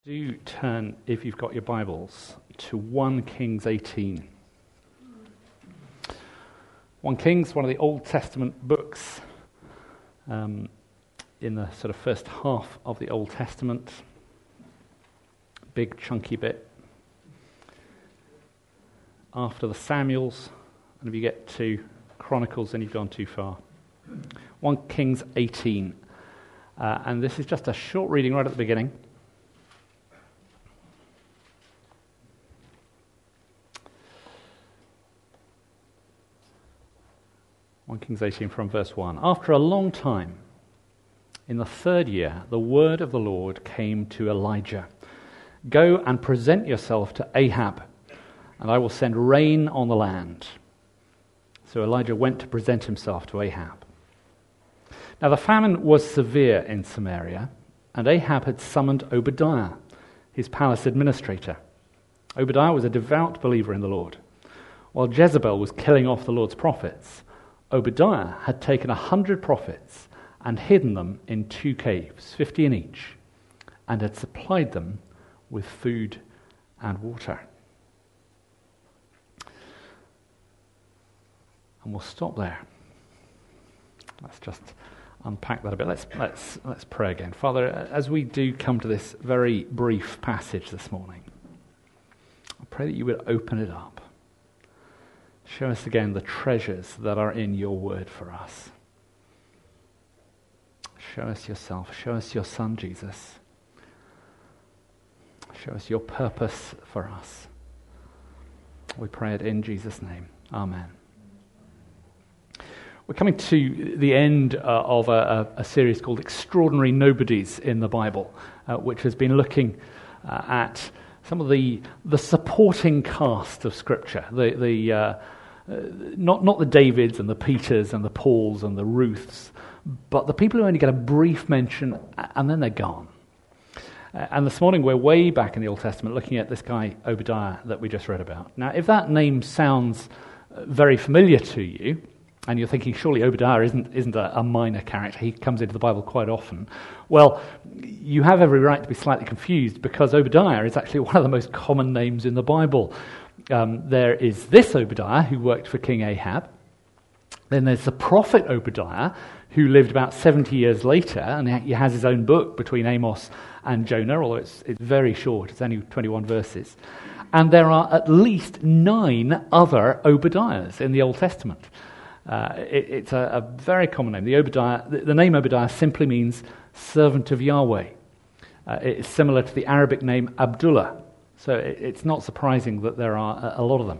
Do turn, if you've got your Bibles, to 1 Kings 18. 1 Kings, one of the Old Testament books in the sort of first half of the Old Testament. Big chunky bit. After the Samuels, and if you get to Chronicles, then you've gone too far. 1 Kings 18. And this is just a short reading right at the beginning. Kings 18 from verse 1. After a long time, in the third year, the word of the Lord came to Elijah. Go and present yourself to Ahab, and I will send rain on the land. So Elijah went to present himself to Ahab. Now the famine was severe in Samaria, and Ahab had summoned Obadiah, his palace administrator. Obadiah was a devout believer in the Lord. While Jezebel was killing off the Lord's prophets, Obadiah had taken 100 prophets and hidden them in 2 caves, 50 in each, and had supplied them with food and water. And we'll stop there. Let's just unpack that a bit. Let's pray again. Father, as we do come to this very brief passage this morning, I pray that you would open it up. Show us again the treasures that are in your word for us. Show us yourself. Show us your Son, Jesus. Show us your purpose for us. We pray it in Jesus' name. Amen. We're coming to the end of a series called Extraordinary Nobodies in the Bible, which has been looking at some of the supporting cast of Scripture, not the Davids and the Peters and the Pauls and the Ruths, but the people who only get a brief mention and then they're gone. And this morning we're way back in the Old Testament looking at this guy Obadiah that we just read about. Now, if that name sounds very familiar to you, and you're thinking surely Obadiah isn't a minor character, he comes into the Bible quite often, well, you have every right to be slightly confused because Obadiah is actually one of the most common names in the Bible. There is this Obadiah who worked for King Ahab. Then there's the prophet Obadiah who lived about 70 years later, and he has his own book between Amos and Jonah, although it's very short, it's only 21 verses. And there are at least 9 other Obadiahs in the Old Testament. It's a very common name. The name Obadiah simply means servant of Yahweh. It's similar to the Arabic name Abdullah. So it's not surprising that there are a lot of them.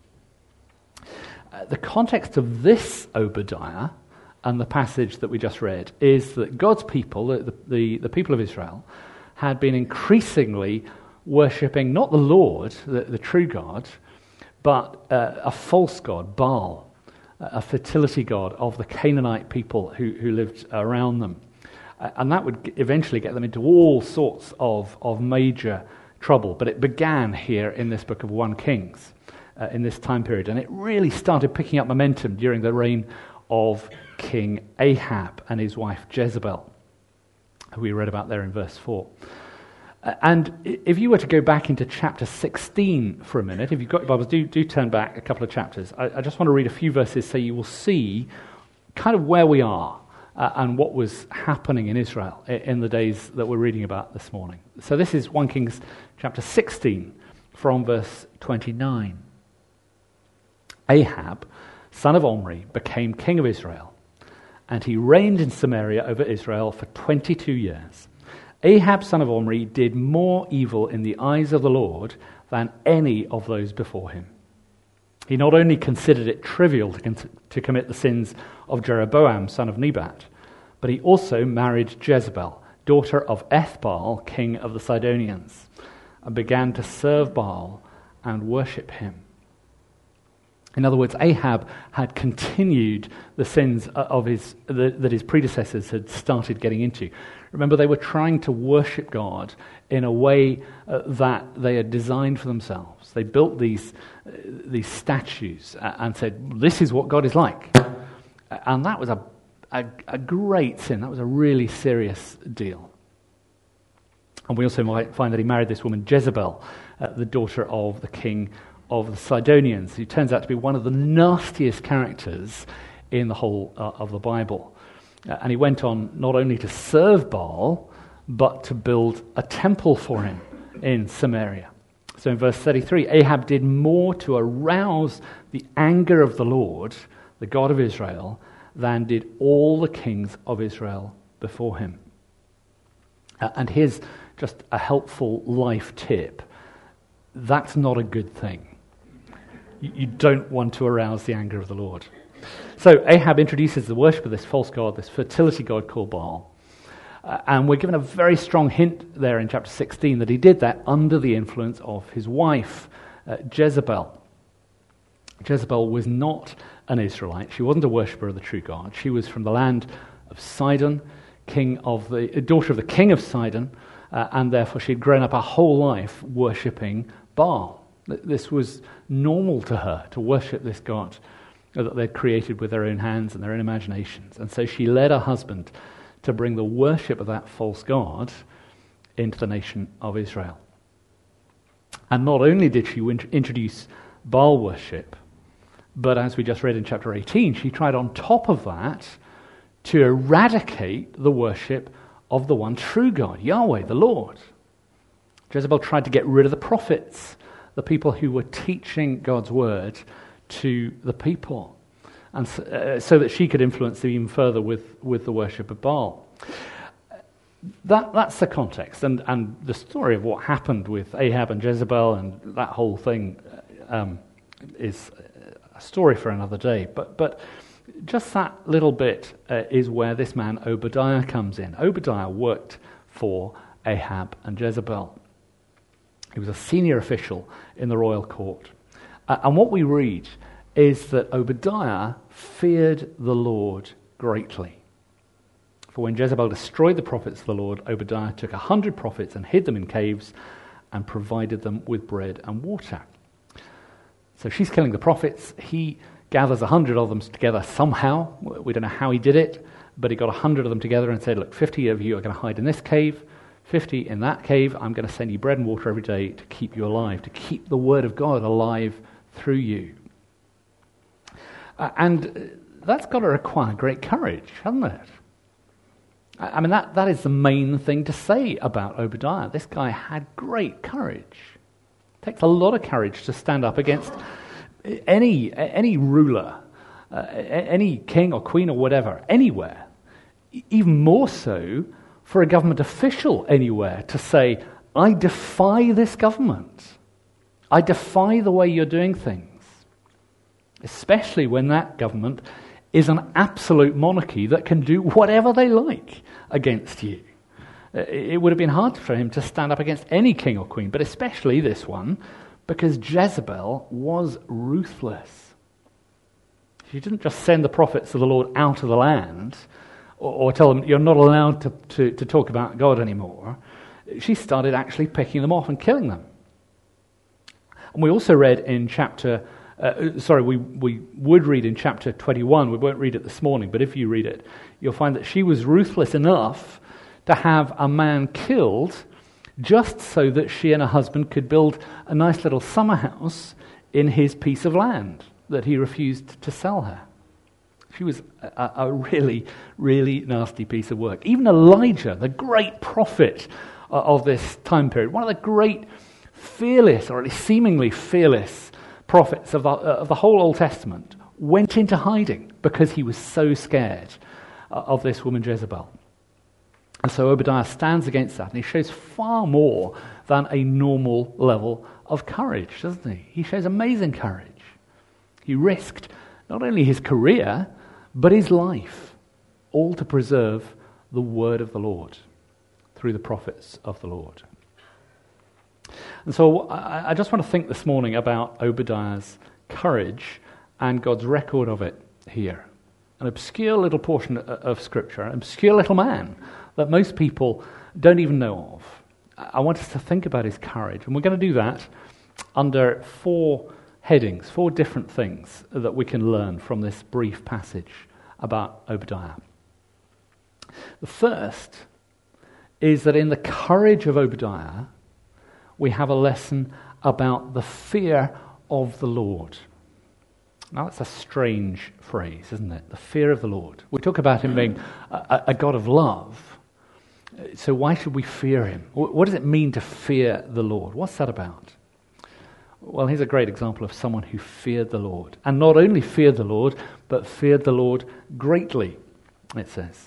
The context of this Obadiah and the passage that we just read is that God's people, the people of Israel, had been increasingly worshipping not the Lord, the true God, but a false god, Baal, a fertility god of the Canaanite people who lived around them. And that would eventually get them into all sorts of major trouble. But it began here in this book of 1 Kings, in this time period. And it really started picking up momentum during the reign of King Ahab and his wife Jezebel, who we read about there in verse 4. And if you were to go back into chapter 16 for a minute, if you've got your Bibles, do turn back a couple of chapters. I just want to read a few verses so you will see kind of where we are and what was happening in Israel in the days that we're reading about this morning. So this is 1 Kings chapter 16 from verse 29. Ahab, son of Omri, became king of Israel, and he reigned in Samaria over Israel for 22 years. Ahab, son of Omri, did more evil in the eyes of the Lord than any of those before him. He not only considered it trivial to commit the sins of Jeroboam, son of Nebat, but he also married Jezebel, daughter of Ethbaal, king of the Sidonians, and began to serve Baal and worship him. In other words, Ahab had continued the sins of that his predecessors had started getting into. Remember, they were trying to worship God in a way that they had designed for themselves. They built these statues and said, this is what God is like. And that was a great sin. That was a really serious deal. And we also might find that he married this woman Jezebel, the daughter of the king of the Sidonians, who turns out to be one of the nastiest characters in the whole of the Bible. And he went on not only to serve Baal, but to build a temple for him in Samaria. So in verse 33, Ahab did more to arouse the anger of the Lord, the God of Israel, than did all the kings of Israel before him. And here's just a helpful life tip. That's not a good thing. You don't want to arouse the anger of the Lord. So Ahab introduces the worship of this false god, this fertility god called Baal. And we're given a very strong hint there in chapter 16 that he did that under the influence of his wife, Jezebel. Jezebel was not an Israelite. She wasn't a worshipper of the true God. She was from the land of Sidon, daughter of the king of Sidon, and therefore she'd grown up her whole life worshipping Baal. This was normal to her, to worship this god that they'd created with their own hands and their own imaginations. And so she led her husband to bring the worship of that false god into the nation of Israel. And not only did she introduce Baal worship, but as we just read in chapter 18, she tried on top of that to eradicate the worship of the one true God, Yahweh, the Lord. Jezebel tried to get rid of the prophets, the people who were teaching God's word to the people, and so that she could influence them even further with the worship of Baal. That's the context, and the story of what happened with Ahab and Jezebel and that whole thing is a story for another day. But just that little bit is where this man Obadiah comes in. Obadiah worked for Ahab and Jezebel. He was a senior official in the royal court. And what we read is that Obadiah feared the Lord greatly. For when Jezebel destroyed the prophets of the Lord, Obadiah took 100 prophets and hid them in caves and provided them with bread and water. So she's killing the prophets. He gathers 100 of them together somehow. We don't know how he did it, but he got 100 of them together and said, look, 50 of you are going to hide in this cave, 50 in that cave. I'm going to send you bread and water every day to keep you alive, to keep the word of God alive through you. And that's got to require great courage, hasn't it? I mean, that is the main thing to say about Obadiah. This guy had great courage. It takes a lot of courage to stand up against any ruler, any king or queen or whatever, anywhere. Even more so for a government official anywhere to say, I defy this government. I defy the way you're doing things. Especially when that government is an absolute monarchy that can do whatever they like against you. It would have been hard for him to stand up against any king or queen, but especially this one, because Jezebel was ruthless. She didn't just send the prophets of the Lord out of the land or tell them you're not allowed to talk about God anymore. She started actually picking them off and killing them. And we also read in we would read in chapter 21, we won't read it this morning, but if you read it, you'll find that she was ruthless enough to have a man killed just so that she and her husband could build a nice little summer house in his piece of land that he refused to sell her. She was a really, really nasty piece of work. Even Elijah, the great prophet of this time period, one of the great fearless, or at least seemingly fearless prophets of the whole Old Testament, went into hiding because he was so scared of this woman Jezebel. And so Obadiah stands against that, and he shows far more than a normal level of courage, doesn't he? He shows amazing courage. He risked not only his career, but his life, all to preserve the word of the Lord through the prophets of the Lord. And so I just want to think this morning about Obadiah's courage and God's record of it here. An obscure little portion of Scripture, an obscure little man that most people don't even know of. I want us to think about his courage, and we're going to do that under 4 headings, 4 different things that we can learn from this brief passage about Obadiah. The first is that in the courage of Obadiah, we have a lesson about the fear of the Lord. Now, that's a strange phrase, isn't it? The fear of the Lord. We talk about him being a God of love. So why should we fear him? What does it mean to fear the Lord? What's that about? Well, here's a great example of someone who feared the Lord. And not only feared the Lord, but feared the Lord greatly, it says.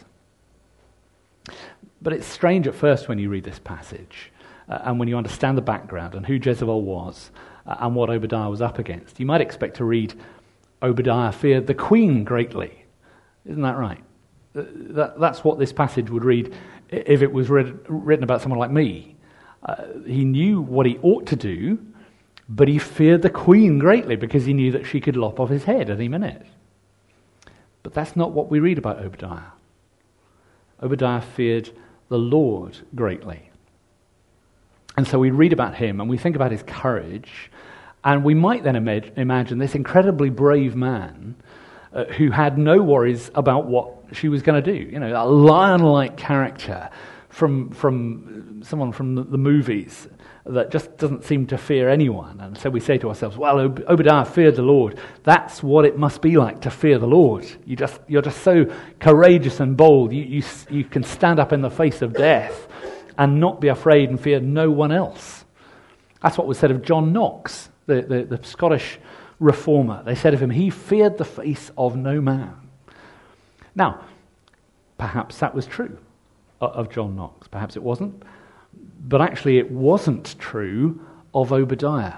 But it's strange at first when you read this passage and when you understand the background and who Jezebel was and what Obadiah was up against. You might expect to read, Obadiah feared the queen greatly. Isn't that right? That's what this passage would read if it was written about someone like me. He knew what he ought to do, but he feared the queen greatly because he knew that she could lop off his head any minute. But that's not what we read about Obadiah. Obadiah feared the Lord greatly. And so we read about him and we think about his courage, and we might then imagine this incredibly brave man who had no worries about what she was going to do. You know, a lion-like character from someone from the movies that just doesn't seem to fear anyone. And so we say to ourselves, well, Obadiah feared the Lord. That's what it must be like to fear the Lord. You're just so courageous and bold. You can stand up in the face of death and not be afraid and fear no one else. That's what was said of John Knox, the Scottish reformer. They said of him, he feared the face of no man. Now, perhaps that was true of John Knox. Perhaps it wasn't. But actually it wasn't true of Obadiah.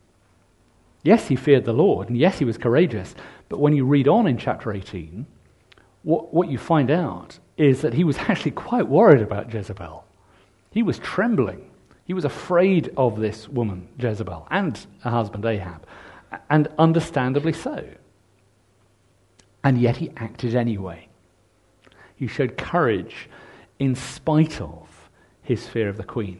Yes, he feared the Lord, and yes, he was courageous. But when you read on in chapter 18, what you find out is that he was actually quite worried about Jezebel. He was trembling. He was afraid of this woman, Jezebel, and her husband Ahab, and understandably so. And yet he acted anyway. He showed courage in spite of his fear of the queen.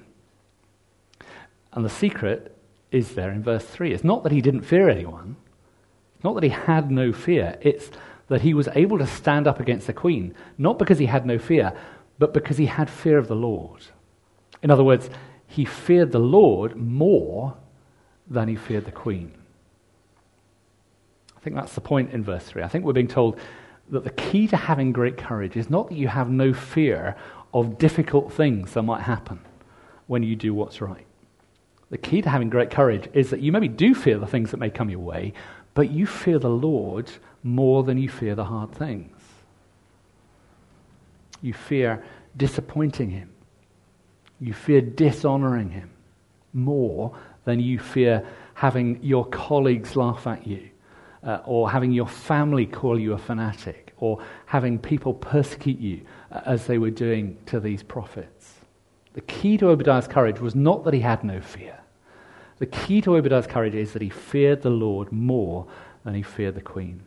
And the secret is there in verse 3. It's not that he didn't fear anyone. It's not that he had no fear. It's that he was able to stand up against the queen, not because he had no fear, but because he had fear of the Lord. In other words, he feared the Lord more than he feared the queen. I think that's the point in verse 3. I think we're being told that the key to having great courage is not that you have no fear of difficult things that might happen when you do what's right. The key to having great courage is that you maybe do fear the things that may come your way, but you fear the Lord more than you fear the hard things. You fear disappointing him. You fear dishonoring him more than you fear having your colleagues laugh at you, or having your family call you a fanatic, or having people persecute you as they were doing to these prophets. The key to Obadiah's courage was not that he had no fear. The key to Obadiah's courage is that he feared the Lord more than he feared the queen.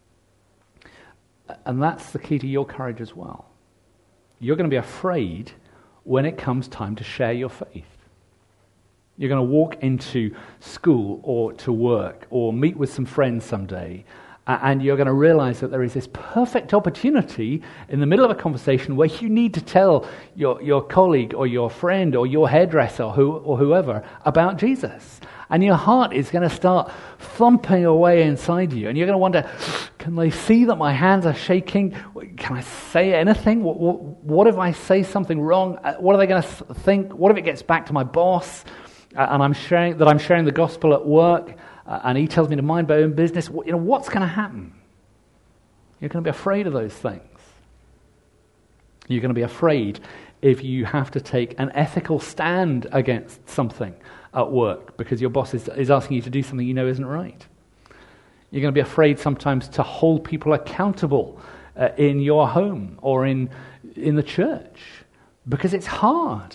And that's the key to your courage as well. You're going to be afraid when it comes time to share your faith. You're going to walk into school or to work or meet with some friends someday, and you're going to realize that there is this perfect opportunity in the middle of a conversation where you need to tell your colleague or your friend or your hairdresser or whoever about Jesus. And your heart is going to start thumping away inside you, and you're going to wonder, can they see that my hands are shaking? Can I say anything? What if I say something wrong? What are they going to think? What if it gets back to my boss? And I'm sharing the gospel at work, and he tells me to mind my own business. What's going to happen? You're going to be afraid of those things. You're going to be afraid if you have to take an ethical stand against something at work because your boss is asking you to do something you know isn't right. You're going to be afraid sometimes to hold people accountable in your home or in the church because it's hard.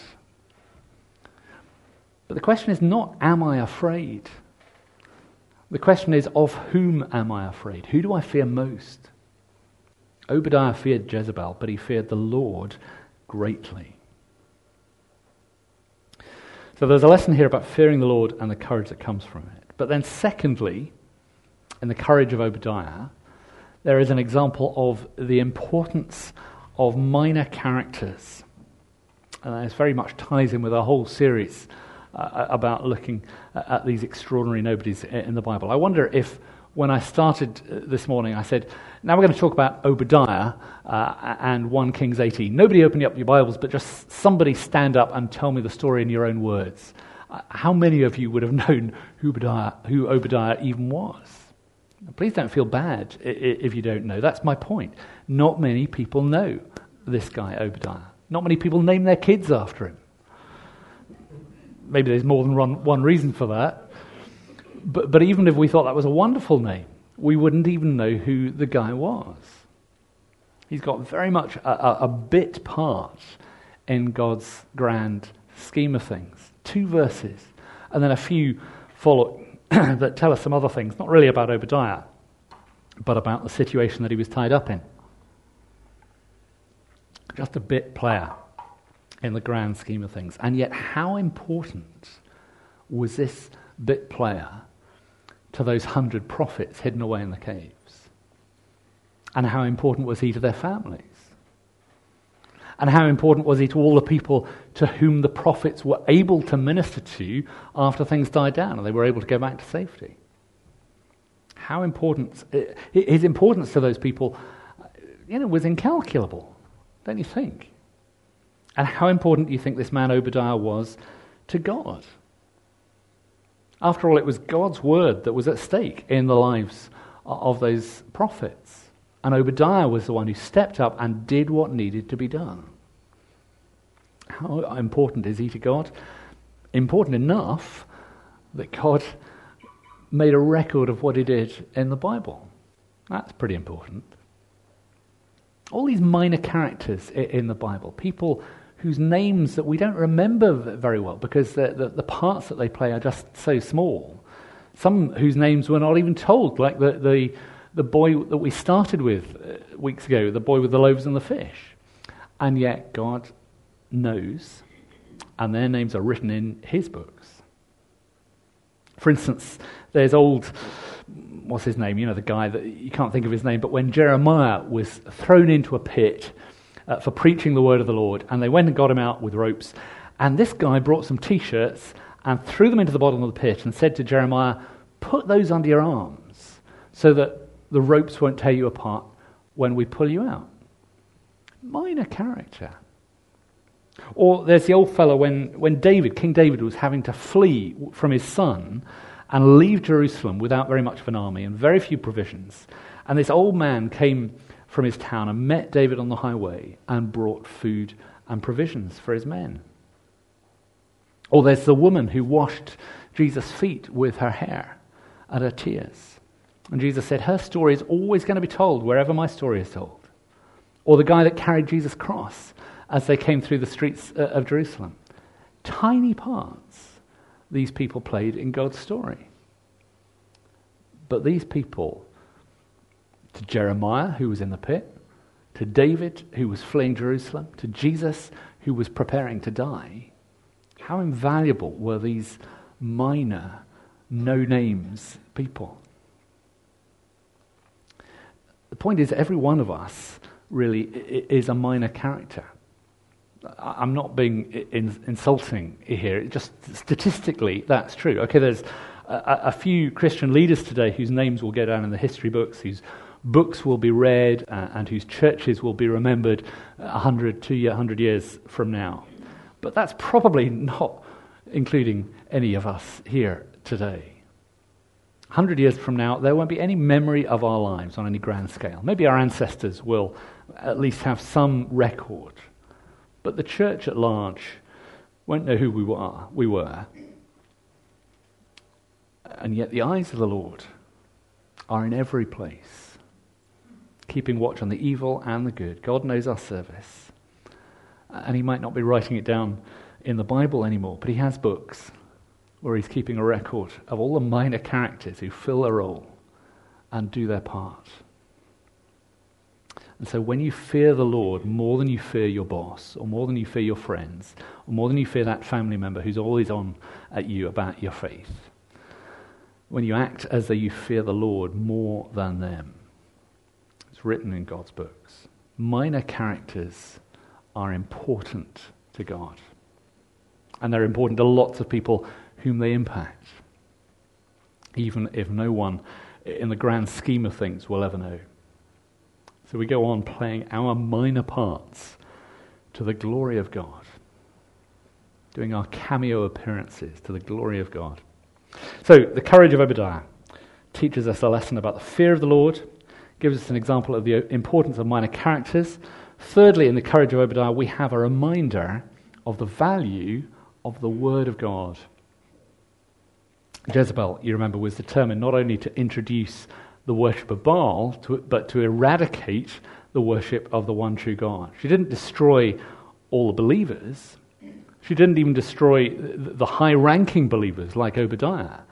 But the question is not, am I afraid? The question is, of whom am I afraid? Who do I fear most? Obadiah feared Jezebel, but he feared the Lord greatly. So there's a lesson here about fearing the Lord and the courage that comes from it. But then secondly, in the courage of Obadiah, there is an example of the importance of minor characters And this very much ties in with our whole series about looking at these extraordinary nobodies in the Bible. I wonder if when I started this morning, I said, now we're going to talk about Obadiah and 1 Kings 18. Nobody open up your Bibles, but just somebody stand up and tell me the story in your own words. How many of you would have known who Obadiah even was? Please don't feel bad if you don't know. That's my point. Not many people know this guy, Obadiah. Not many people name their kids after him. Maybe there's more than one reason for that. But even if we thought that was a wonderful name, we wouldn't even know who the guy was. He's got very much a bit part in God's grand scheme of things. 2 verses, and then a few follow that tell us some other things, not really about Obadiah, but about the situation that he was tied up in. Just a bit player in the grand scheme of things. And yet, how important was this bit player to those 100 prophets hidden away in the caves? And how important was he to their families? And how important was he to all the people to whom the prophets were able to minister to after things died down and they were able to go back to safety? How important, his importance to those people, was incalculable, don't you think? And how important do you think this man Obadiah was to God? After all, it was God's word that was at stake in the lives of those prophets. And Obadiah was the one who stepped up and did what needed to be done. How important is he to God? Important enough that God made a record of what he did in the Bible. That's pretty important. All these minor characters in the Bible, people whose names that we don't remember very well because the parts that they play are just so small. Some whose names we're not even told, like the boy that we started with weeks ago, the boy with the loaves and the fish. And yet God knows, and their names are written in his books. For instance, there's what's his name? The guy that you can't think of his name, but when Jeremiah was thrown into a pit for preaching the word of the Lord, and they went and got him out with ropes, and this guy brought some t-shirts and threw them into the bottom of the pit and said to Jeremiah, put those under your arms so that the ropes won't tear you apart when we pull you out. Minor character. Or there's the old fellow when King David was having to flee from his son and leave Jerusalem without very much of an army and very few provisions. And this old man came from his town and met David on the highway and brought food and provisions for his men. Or there's the woman who washed Jesus' feet with her hair and her tears. And Jesus said, her story is always going to be told wherever my story is told. Or the guy that carried Jesus' cross as they came through the streets of Jerusalem. Tiny parts these people played in God's story. But these people, to Jeremiah, who was in the pit, to David, who was fleeing Jerusalem, to Jesus, who was preparing to die, how invaluable were these minor, no-names people? The point is, every one of us really is a minor character. I'm not being insulting here. Just statistically, that's true. Okay, there's a few Christian leaders today whose names will go down in the history books, whose books will be read, and whose churches will be remembered 100 years from now. But that's probably not including any of us here today. 100 years from now, there won't be any memory of our lives on any grand scale. Maybe our ancestors will at least have some record. But the church at large won't know who we were. And yet the eyes of the Lord are in every place, keeping watch on the evil and the good. God knows our service. And he might not be writing it down in the Bible anymore, but he has books where he's keeping a record of all the minor characters who fill a role and do their part. And so when you fear the Lord more than you fear your boss, or more than you fear your friends, or more than you fear that family member who's always on at you about your faith, when you act as though you fear the Lord more than them, it's written in God's books. Minor characters are important to to God. And they're important to lots of people whom they impact, even if no one in the grand scheme of things will ever know. So we go on playing our minor parts to the glory of God, doing our cameo appearances to the glory of God. So the courage of Obadiah teaches us a lesson about the fear of the Lord, gives us an example of the importance of minor characters. Thirdly, in the courage of Obadiah, we have a reminder of the value of the Word of God. Jezebel, you remember, was determined not only to introduce the worship of Baal, but to eradicate the worship of the one true God. She didn't destroy all the believers. She didn't even destroy the high-ranking believers like Obadiah.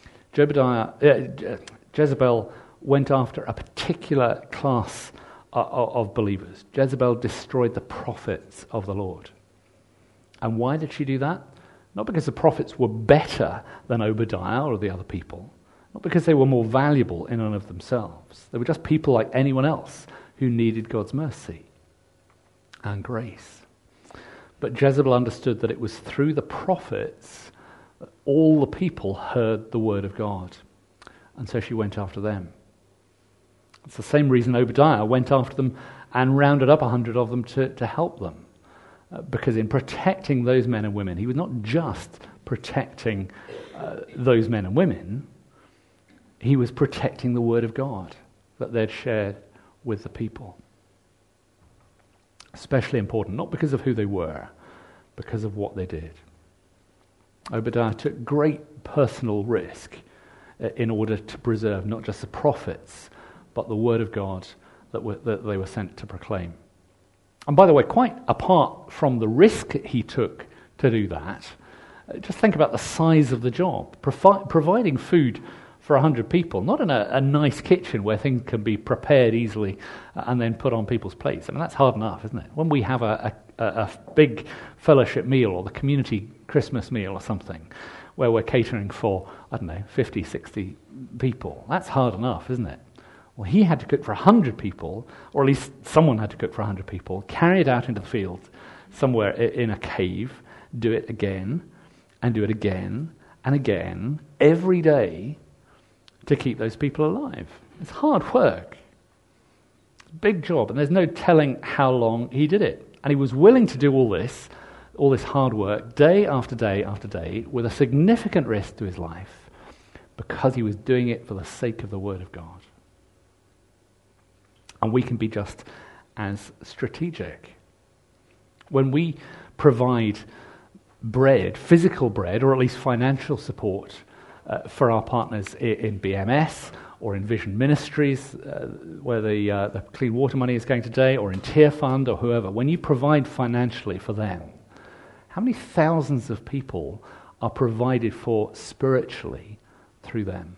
Jezebel went after a particular class of believers. Jezebel destroyed the prophets of the Lord. And why did she do that? Not because the prophets were better than Obadiah or the other people. Not because they were more valuable in and of themselves. They were just people like anyone else who needed God's mercy and grace. But Jezebel understood that it was through the prophets that all the people heard the word of God. And so she went after them. It's the same reason Obadiah went after them and rounded up 100 of them to help them. Because in protecting those men and women, he was not just protecting those men and women, he was protecting the word of God that they'd shared with the people. Especially important, not because of who they were, because of what they did. Obadiah took great personal risk in order to preserve not just the prophets, but the word of God that they were sent to proclaim. And by the way, quite apart from the risk he took to do that, just think about the size of the job. Providing food for 100 people, not in a nice kitchen where things can be prepared easily and then put on people's plates. I mean, that's hard enough, isn't it? When we have a big fellowship meal or the community Christmas meal or something, where we're catering for, 50, 60 people, that's hard enough, isn't it? Well, he had to cook for 100 people, or at least someone had to cook for 100 people, carry it out into the field somewhere in a cave, do it again, and do it again, and again, every day, to keep those people alive. It's hard work. It's a big job, and there's no telling how long he did it. And he was willing to do all this hard work, day after day after day, with a significant risk to his life, because he was doing it for the sake of the Word of God. And we can be just as strategic. When we provide bread, physical bread, or at least financial support for our partners in BMS or in Vision Ministries, where the Clean Water money is going today, or in Tear Fund or whoever, when you provide financially for them, how many thousands of people are provided for spiritually through them?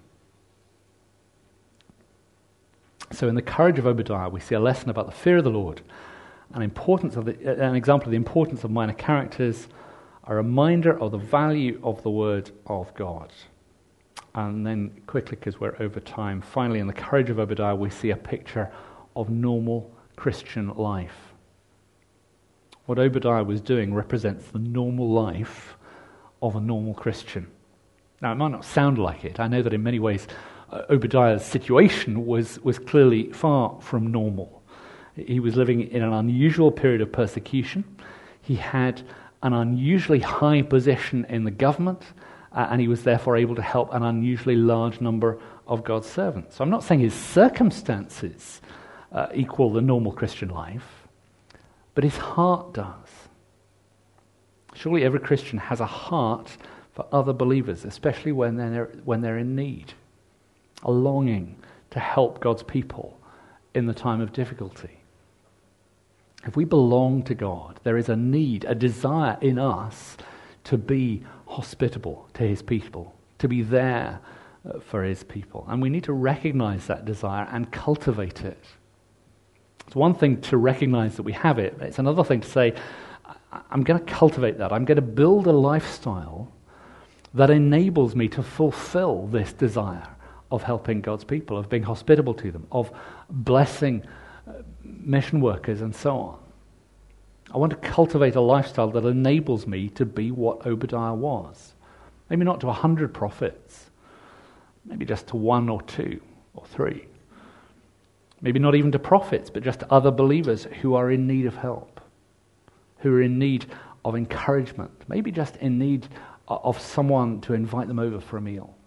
So in the courage of Obadiah, we see a lesson about the fear of the Lord, an example of the importance of minor characters, a reminder of the value of the Word of God. And then quickly, because we're over time, finally in the courage of Obadiah, we see a picture of normal Christian life. What Obadiah was doing represents the normal life of a normal Christian. Now, it might not sound like it. I know that in many ways Obadiah's situation was clearly far from normal. He was living in an unusual period of persecution. He had an unusually high position in the government, and he was therefore able to help an unusually large number of God's servants. So I'm not saying his circumstances equal the normal Christian life, but his heart does. Surely every Christian has a heart for other believers, especially when they're in need, a longing to help God's people in the time of difficulty. If we belong to God, there is a need, a desire in us to be hospitable to his people, to be there for his people. And we need to recognize that desire and cultivate it. It's one thing to recognize that we have it. It's another thing to say, I'm going to cultivate that. I'm going to build a lifestyle that enables me to fulfill this desire of helping God's people, of being hospitable to them, of blessing mission workers and so on. I want to cultivate a lifestyle that enables me to be what Obadiah was. Maybe not to 100 prophets, maybe just to 1 or 2 or 3. Maybe not even to prophets, but just to other believers who are in need of help, who are in need of encouragement, maybe just in need of someone to invite them over for a meal.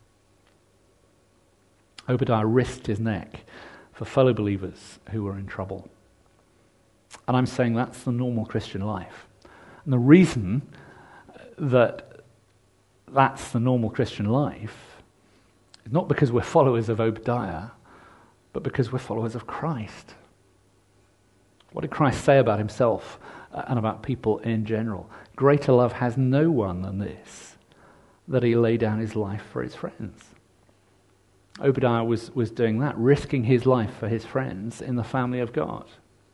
Obadiah risked his neck for fellow believers who were in trouble. And I'm saying that's the normal Christian life. And the reason that that's the normal Christian life is not because we're followers of Obadiah, but because we're followers of Christ. What did Christ say about himself and about people in general? Greater love has no one than this, that he lay down his life for his friends. Obadiah was doing that, risking his life for his friends in the family of God.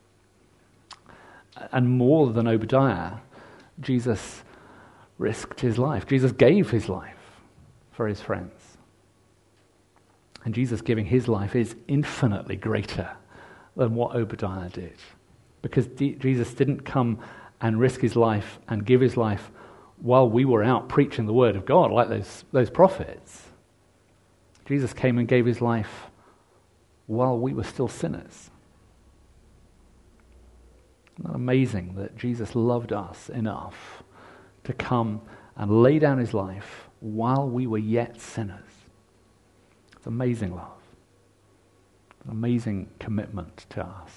And more than Obadiah, Jesus risked his life. Jesus gave his life for his friends. And Jesus giving his life is infinitely greater than what Obadiah did. Because Jesus didn't come and risk his life and give his life while we were out preaching the word of God like those prophets. Jesus came and gave his life while we were still sinners. Isn't that amazing that Jesus loved us enough to come and lay down his life while we were yet sinners? It's amazing love. An amazing commitment to us.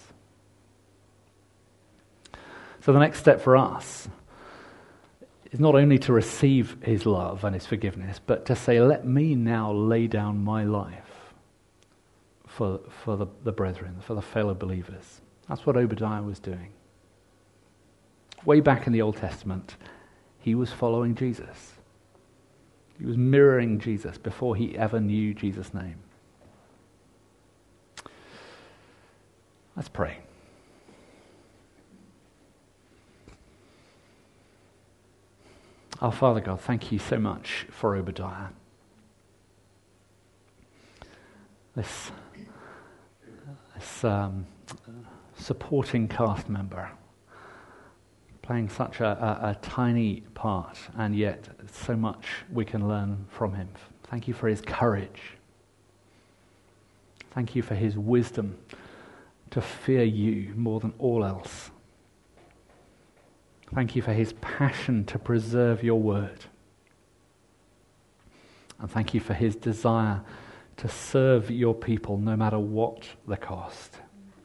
So the next step for us is not only to receive his love and his forgiveness, but to say, let me now lay down my life for the brethren, for the fellow believers. That's what Obadiah was doing. Way back in the Old Testament, he was following Jesus. He was mirroring Jesus before he ever knew Jesus' name. Let's pray. Our Father God, thank you so much for Obadiah. This supporting cast member, playing such a tiny part, and yet so much we can learn from him. Thank you for his courage. Thank you for his wisdom to fear you more than all else. Thank you for his passion to preserve your word. And thank you for his desire to serve your people no matter what the cost.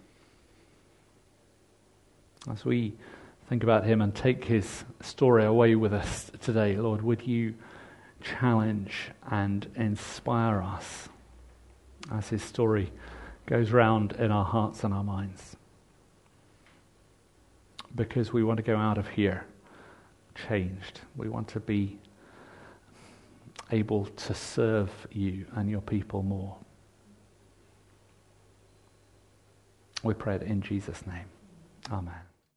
As we think about him and take his story away with us today, Lord, would you challenge and inspire us as his story goes round in our hearts and our minds. Because we want to go out of here changed. We want to be able to serve you and your people more. We pray it in Jesus' name. Amen.